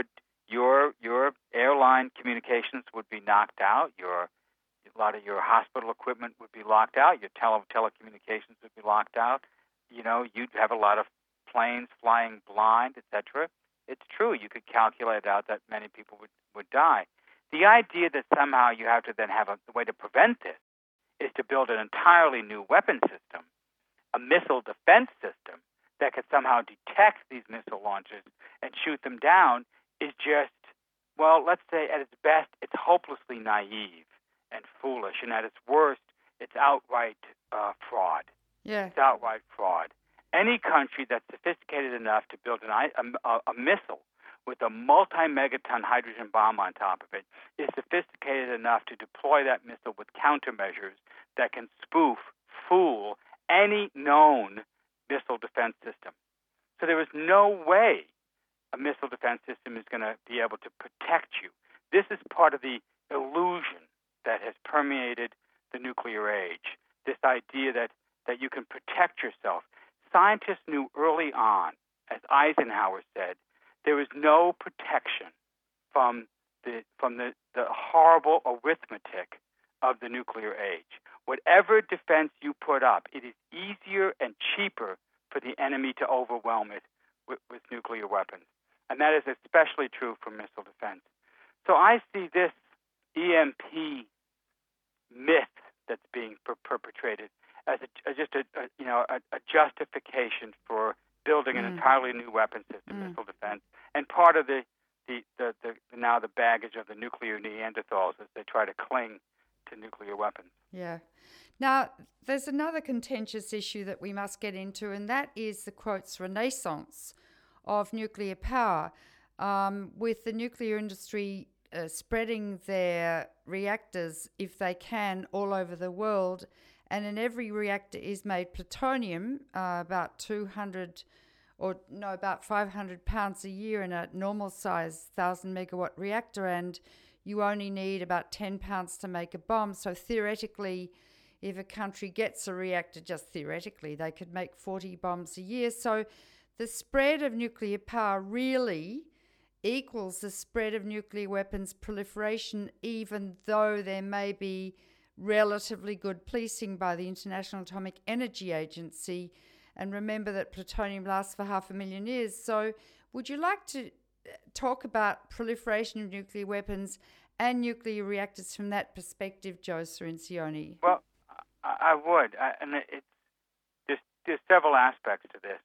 your your airline communications would be knocked out. Your a lot of your hospital equipment would be locked out. Your tele telecommunications would be locked out. You know, you'd have a lot of planes flying blind, et cetera. It's true. You could calculate out that many people would, would die. The idea that somehow you have to then have a way to prevent this is to build an entirely new weapon system, a missile defense system that could somehow detect these missile launches and shoot them down is just, well, let's say at its best, it's hopelessly naive and foolish, and at its worst, it's outright uh, fraud. Yeah. It's outright fraud. Any country that's sophisticated enough to build an, a, a missile with a multi-megaton hydrogen bomb on top of it is sophisticated enough to deploy that missile with countermeasures that can spoof, fool any known missile defense system. So there is no way a missile defense system is going to be able to protect you. This is part of the illusion that has permeated the nuclear age, this idea that, that you can protect yourself. Scientists knew early on, as Eisenhower said, there is no protection from the from the, the horrible arithmetic of the nuclear age. Whatever defense you put up, it is easier and cheaper for the enemy to overwhelm it with, with nuclear weapons. And that is especially true for missile defense. So I see this E M P myth that's being per- perpetrated as, a, as just a, a you know a, a justification for building an mm. entirely new weapon system, mm. missile defense, and part of the the, the the now the baggage of the nuclear Neanderthals as they try to cling to nuclear weapons. Yeah. Now, there's another contentious issue that we must get into, and that is the, quotes, renaissance of nuclear power, um, with the nuclear industry uh, spreading their reactors, if they can, all over the world. And in every reactor is made plutonium, uh, about two hundred or no, about five hundred pounds a year in a normal size one thousand megawatt reactor. And you only need about ten pounds to make a bomb. So theoretically, if a country gets a reactor, just theoretically, they could make forty bombs a year. So the spread of nuclear power really equals the spread of nuclear weapons proliferation, even though there may be relatively good policing by the International Atomic Energy Agency. And remember that plutonium lasts for half a million years. So would you like to talk about proliferation of nuclear weapons and nuclear reactors from that perspective, Joe Cirincione? Well, I would. I, and it's, there's, there's several aspects to this.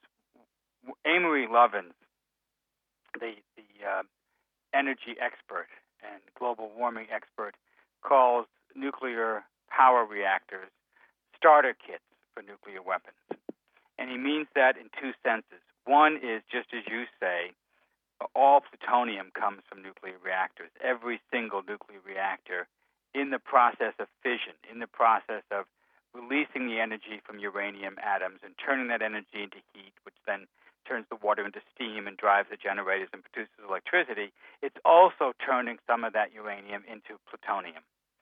Amory Lovins, the, the uh, energy expert and global warming expert, calls nuclear power reactors starter kits for nuclear weapons. And he means that in two senses. One is, just as you say, all plutonium comes from nuclear reactors. Every single nuclear reactor, in the process of fission, in the process of releasing the energy from uranium atoms and turning that energy into heat, which then turns the water into steam and drives the generators and produces electricity, it's also turning some of that uranium into plutonium.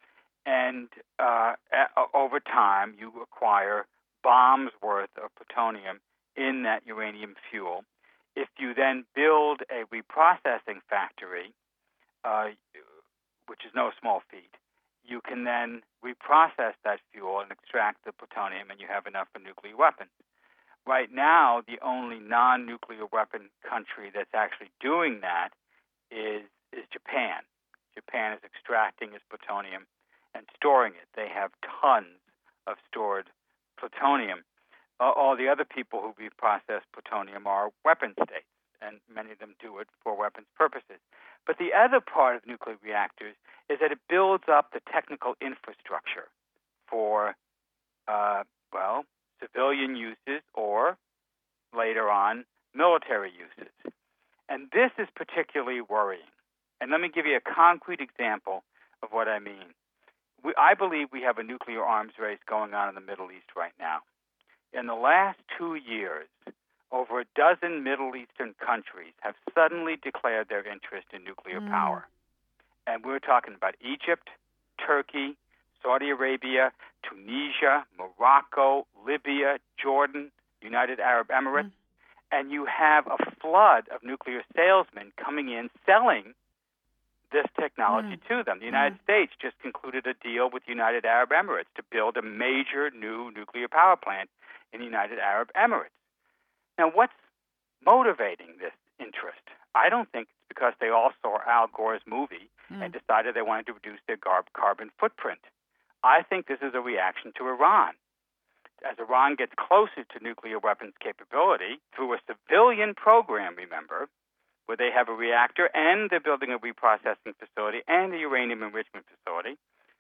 And uh, over time, you acquire bombs worth of plutonium in that uranium fuel. If you then build a reprocessing factory, uh, which is no small feat, you can then reprocess that fuel and extract the plutonium, and you have enough for nuclear weapons. Right now, the only non-nuclear weapon country that's actually doing that is is Japan. Japan is extracting its plutonium and storing it. They have tons of stored plutonium. Uh, all the other people who reprocess plutonium are weapon states, and many of them do it for weapons purposes. But the other part of nuclear reactors is that it builds up the technical infrastructure for, uh, well, civilian uses or, later on, military uses. And this is particularly worrying. And let me give you a concrete example of what I mean. We, I believe we have a nuclear arms race going on in the Middle East right now. In the last two years, over a dozen Middle Eastern countries have suddenly declared their interest in nuclear mm. power. And we're talking about Egypt, Turkey, Saudi Arabia, Tunisia, Morocco, Libya, Jordan, United Arab Emirates. Mm. And you have a flood of nuclear salesmen coming in selling this technology Mm. to them. The United Mm. States just concluded a deal with United Arab Emirates to build a major new nuclear power plant in the United Arab Emirates. Now, what's motivating this interest? I don't think it's because they all saw Al Gore's movie Mm. and decided they wanted to reduce their gar- carbon footprint. I think this is a reaction to Iran. As Iran gets closer to nuclear weapons capability through a civilian program, remember, where they have a reactor and they're building a reprocessing facility and a uranium enrichment facility,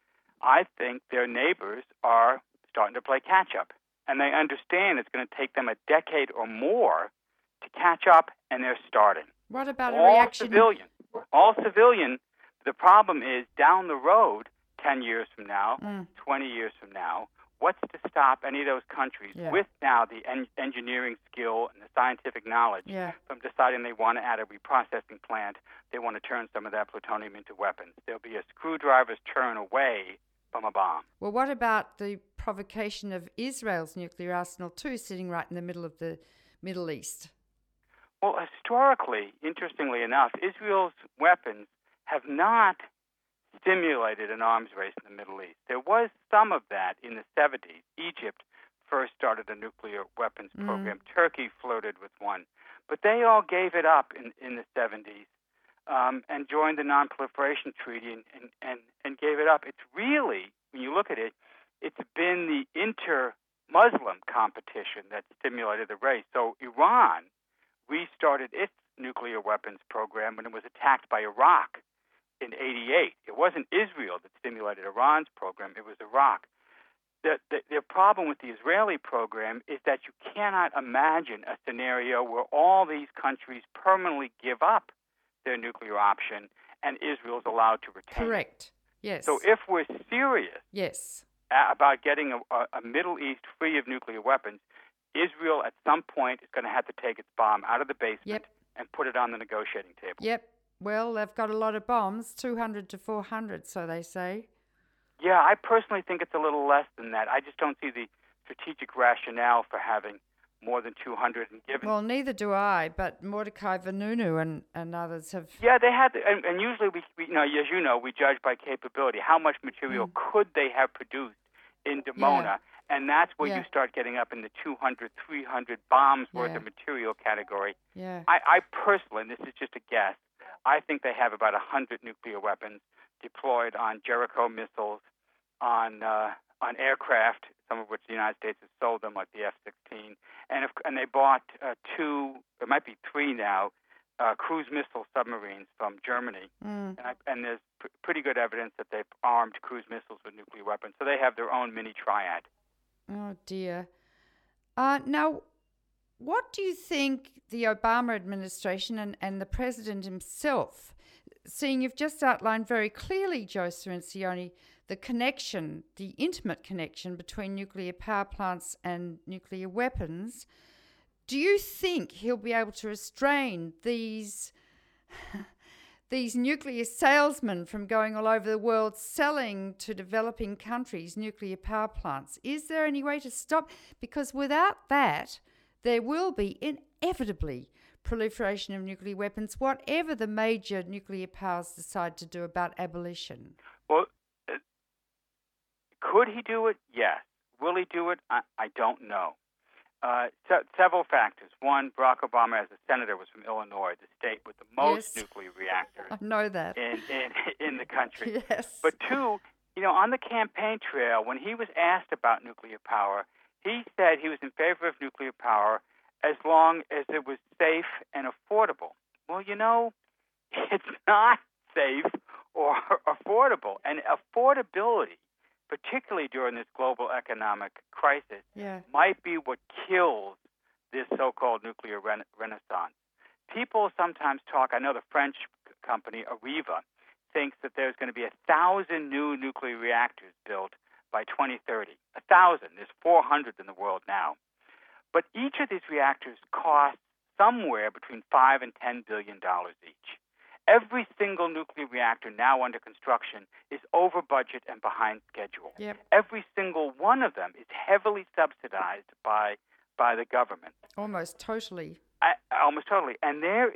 I think their neighbors are starting to play catch-up. And they understand it's going to take them a decade or more to catch up, and they're starting. What about a All reaction? civilian. All civilian. The problem is down the road, ten years from now, Mm. twenty years from now, what's to stop any of those countries Yeah. with now the en- engineering skill and the scientific knowledge Yeah. from deciding they want to add a reprocessing plant, they want to turn some of that plutonium into weapons? There'll be a screwdriver's turn away from a bomb. Well, what about the provocation of Israel's nuclear arsenal too, sitting right in the middle of the Middle East? Well, historically, interestingly enough, Israel's weapons have not stimulated an arms race in the Middle East. There was some of that in the seventies. Egypt first started a nuclear weapons Mm. program. Turkey flirted with one. But they all gave it up in, in the seventies um, and joined the Non-Proliferation Treaty and, and, and, and gave it up. It's really, when you look at it, it's been the inter-Muslim competition that stimulated the race. So Iran restarted its nuclear weapons program when it was attacked by Iraq in eighty-eight. It wasn't Israel that stimulated Iran's program, it was Iraq. The, the, the problem with the Israeli program is that you cannot imagine a scenario where all these countries permanently give up their nuclear option and Israel is allowed to retain it. Correct. Yes. So if we're serious yes. about getting a, a Middle East free of nuclear weapons, Israel at some point is going to have to take its bomb out of the basement Yep. and put it on the negotiating table. Yep. Well, they've got a lot of bombs, two hundred to four hundred, so they say. Yeah, I personally think it's a little less than that. I just don't see the strategic rationale for having more than two hundred. And given, Well, neither do I, but Mordecai Vanunu and, and others have... yeah, they had, and, and usually we, we, you know, as you know, we judge by capability. How much material Mm. could they have produced in Dimona? Yeah. And that's where Yeah. you start getting up in the two hundred, three hundred bombs worth Yeah. of material category. Yeah. I, I personally, and this is just a guess, I think they have about one hundred nuclear weapons deployed on Jericho missiles, on uh, on aircraft, some of which the United States has sold them, like the F sixteen, and if, and they bought uh, two, there might be three now, uh, cruise missile submarines from Germany, Mm. and, I, and there's pr- pretty good evidence that they've armed cruise missiles with nuclear weapons, so they have their own mini triad. Oh, dear. Uh, now, what do you think the Obama administration and, and the president himself, seeing you've just outlined very clearly, Joe Cirincione, the connection, the intimate connection between nuclear power plants and nuclear weapons, do you think he'll be able to restrain these these nuclear salesmen from going all over the world selling to developing countries nuclear power plants? Is there any way to stop? Because without that, there will be inevitably proliferation of nuclear weapons, whatever the major nuclear powers decide to do about abolition. Well, uh, could he do it? Yes. Will he do it? I, I don't know. Uh, se- several factors. One, Barack Obama, as a senator, was from Illinois, the state with the most Yes. nuclear reactors I know that. in, in, in the country. Yes. But two, you know, on the campaign trail, when he was asked about nuclear power, he said he was in favor of nuclear power as long as it was safe and affordable. Well, you know, it's not safe or affordable. And affordability, particularly during this global economic crisis, Yeah. might be what kills this so-called nuclear rena- renaissance. People sometimes talk, I know the French c- company Areva thinks that there's going to be a thousand new nuclear reactors built by twenty thirty. A thousand. There's four hundred in the world now. But each of these reactors costs somewhere between five and ten billion dollars each. Every single nuclear reactor now under construction is over budget and behind schedule. Yep. Every single one of them is heavily subsidized by by the government. Almost totally. I, almost totally. And there is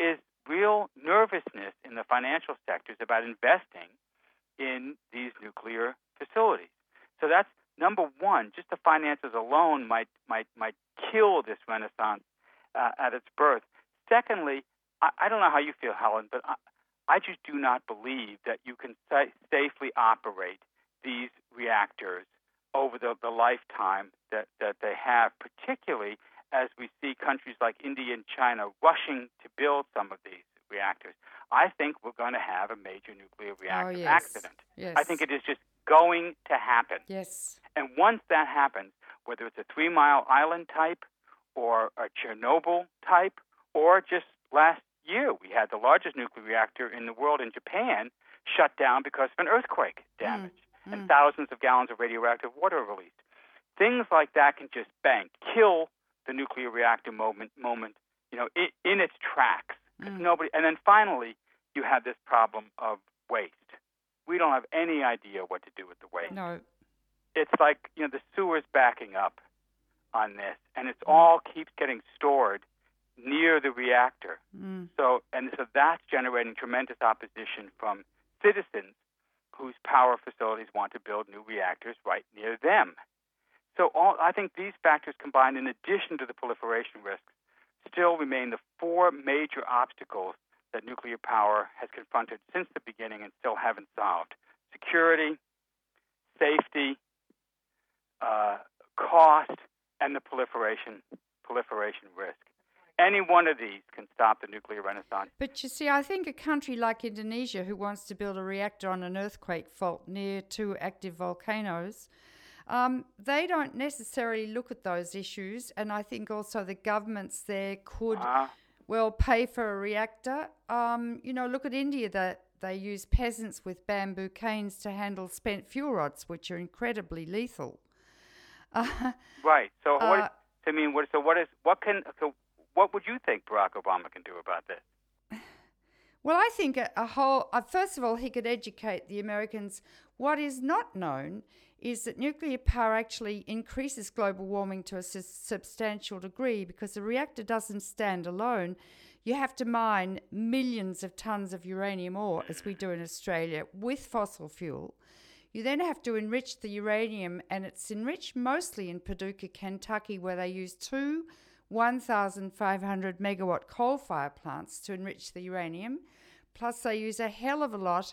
real nervousness in the financial sectors about investing in these nuclear facilities. So that's number one. Just the finances alone might might might kill this renaissance uh, at its birth. Secondly, I, I don't know how you feel, Helen, but I, I just do not believe that you can sa- safely operate these reactors over the, the lifetime that, that they have, particularly as we see countries like India and China rushing to build some of these reactors. I think we're going to have a major nuclear reactor oh, yes. accident. Yes. I think it is just going to happen. Yes. And once that happens, whether it's a Three Mile Island type or a Chernobyl type, or just last year we had the largest nuclear reactor in the world in Japan shut down because of an earthquake damage mm. and mm. thousands of gallons of radioactive water released. Things like that can just bang, kill the nuclear reactor moment, moment you know, in, in its tracks. Mm. Nobody, and then finally, you have this problem of waste. We don't have any idea what to do with the waste. No. It's like, you know, the sewer's backing up on this, and it's all keeps getting stored near the reactor. Mm. So, and so that's generating tremendous opposition from citizens whose power facilities want to build new reactors right near them. So all, I think these factors combined, in addition to the proliferation risks, still remain the four major obstacles that nuclear power has confronted since the beginning and still haven't solved: security, safety, uh, cost, and the proliferation proliferation risk. Any one of these can stop the nuclear renaissance. But you see, I think a country like Indonesia, who wants to build a reactor on an earthquake fault near two active volcanoes, um, they don't necessarily look at those issues. And I think also the governments there could, uh, well, pay for a reactor. Um, you know, look at India, that they use peasants with bamboo canes to handle spent fuel rods, which are incredibly lethal. Uh, right. So uh, what? Is, I mean, what? So what is? What can? So what would you think Barack Obama can do about this? Well, I think a, a whole. Uh, first of all, he could educate the Americans. What is not known is that nuclear power actually increases global warming to a su- substantial degree, because a reactor doesn't stand alone. You have to mine millions of tons of uranium ore, as we do in Australia, with fossil fuel. You then have to enrich the uranium, and it's enriched mostly in Paducah, Kentucky, where they use two one thousand five hundred megawatt coal-fired plants to enrich the uranium. Plus, they use a hell of a lot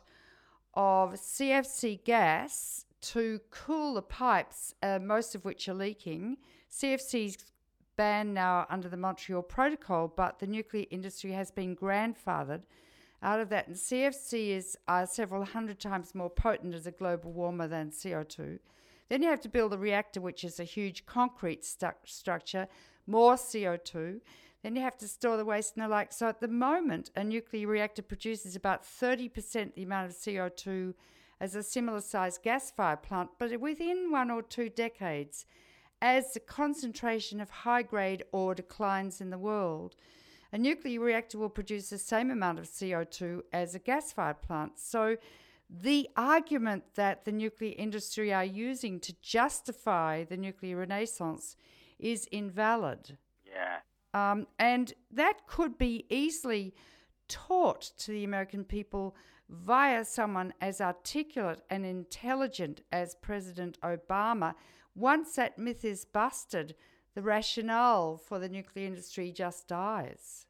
of C F C gas to cool the pipes, uh, most of which are leaking. C F C's banned now under the Montreal Protocol, but the nuclear industry has been grandfathered out of that. And C F C is uh, several hundred times more potent as a global warmer than C O two. Then you have to build a reactor, which is a huge concrete stu- structure, more C O two. Then you have to store the waste and the like. So at the moment, a nuclear reactor produces about thirty percent the amount of C O two as a similar-sized gas-fired plant. But within one or two decades, as the concentration of high-grade ore declines in the world, a nuclear reactor will produce the same amount of C O two as a gas-fired plant. So the argument that the nuclear industry are using to justify the nuclear renaissance is invalid. Yeah. Um, and that could be easily taught to the American people via someone as articulate and intelligent as President Obama. Once that myth is busted, the rationale for the nuclear industry just dies.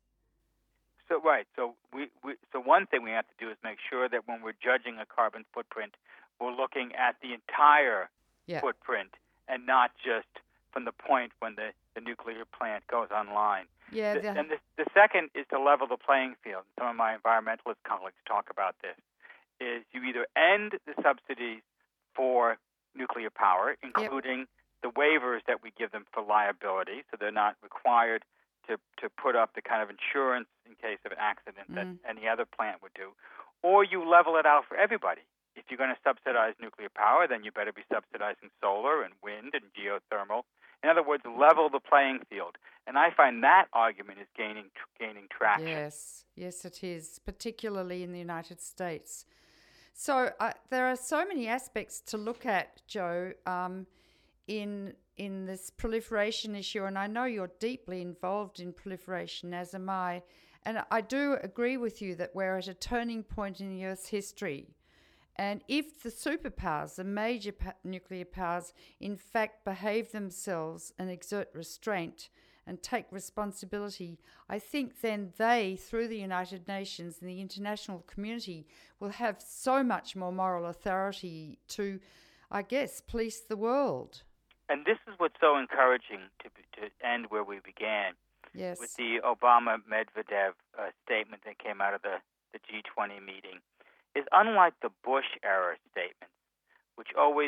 So right. So we, we so one thing we have to do is make sure that when we're judging a carbon footprint, we're looking at the entire yeah. footprint and not just from the point when the, the nuclear plant goes online. Yeah. The, the, and the, the second is to level the playing field. Some of my environmentalist colleagues talk about this. Is you either end the subsidies for nuclear power, including yep. the waivers that we give them for liability, so they're not required to, to put up the kind of insurance in case of an accident mm. that any other plant would do, or you level it out for everybody. If you're going to subsidize nuclear power, then you better be subsidizing solar and wind and geothermal. In other words, level the playing field. And I find that argument is gaining gaining traction. Yes, yes it is, particularly in the United States. So uh, there are so many aspects to look at, Joe, um, in in this proliferation issue, and I know you're deeply involved in proliferation, as am I, and I do agree with you that we're at a turning point in the Earth's history. And if the superpowers, the major pa- nuclear powers, in fact behave themselves and exert restraint and take responsibility, I think then they, through the United Nations and the international community, will have so much more moral authority to, I guess, police the world. And this is what's so encouraging to, to end where we began. Yes. With the Obama-Medvedev uh, statement that came out of the, the G twenty meeting, is unlike the Bush-era statements, which always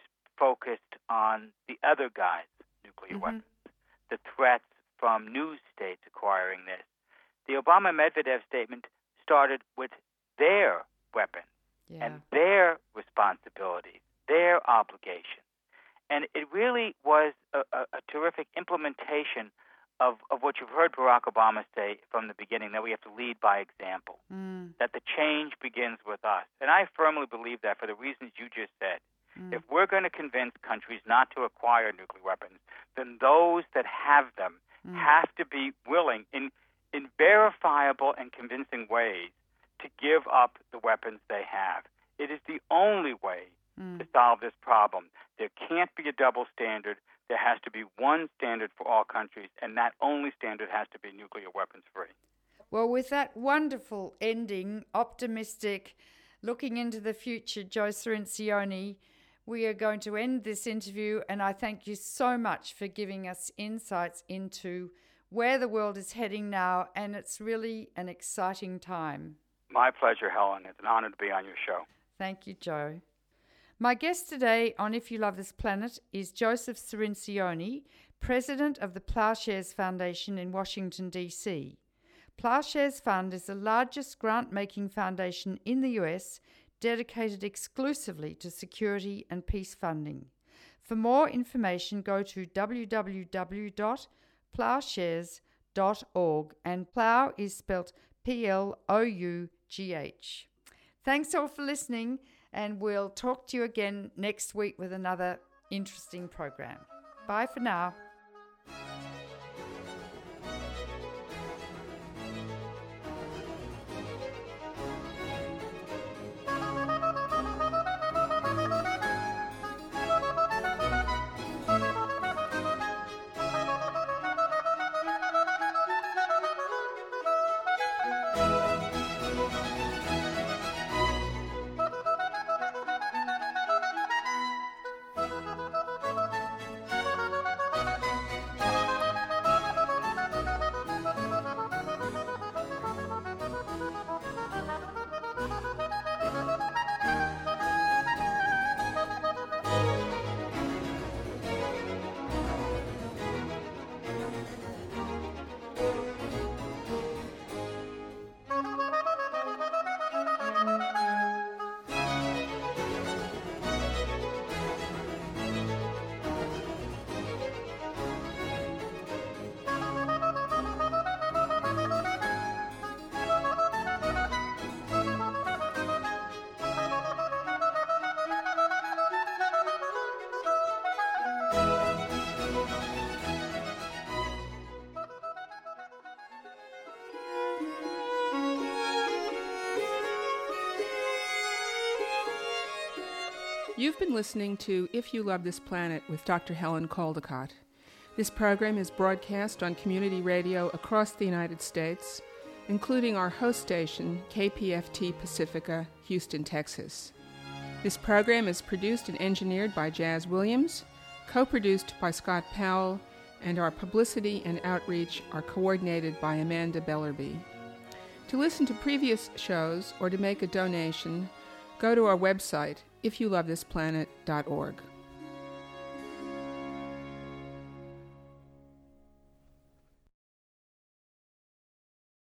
focused on the other guy's nuclear mm-hmm. weapons, the threats from new states acquiring this. The Obama-Medvedev statement started with their weapons yeah. and their responsibilities, their obligations. And it really was a, a, a terrific implementation of, of what you've heard Barack Obama say from the beginning, that we have to lead by example, mm. that the change begins with us. And I firmly believe that for the reasons you just said. Mm. If we're going to convince countries not to acquire nuclear weapons, then those that have them mm. have to be willing, in, in verifiable and convincing ways, to give up the weapons they have. It is the only way mm. to solve this problem. There can't be a double standard. There has to be one standard for all countries, and that only standard has to be nuclear weapons free. Well, with that wonderful ending, optimistic, looking into the future, Joe Cirincione, we are going to end this interview, and I thank you so much for giving us insights into where the world is heading now, and it's really an exciting time. My pleasure, Helen. It's an honor to be on your show. Thank you, Joe. My guest today on If You Love This Planet is Joseph Cirincione, President of the Ploughshares Foundation in Washington, D C Ploughshares Fund is the largest grant-making foundation in the U S dedicated exclusively to security and peace funding. For more information, go to w w w dot ploughshares dot org, and plough is spelt P L O U G H. Thanks all for listening, and we'll talk to you again next week with another interesting program. Bye for now. You've been listening to If You Love This Planet with Doctor Helen Caldicott. This program is broadcast on community radio across the United States, including our host station, K P F T Pacifica, Houston, Texas. This program is produced and engineered by Jazz Williams, co-produced by Scott Powell, and our publicity and outreach are coordinated by Amanda Bellerby. To listen to previous shows or to make a donation, go to our website, if you love this planet dot org.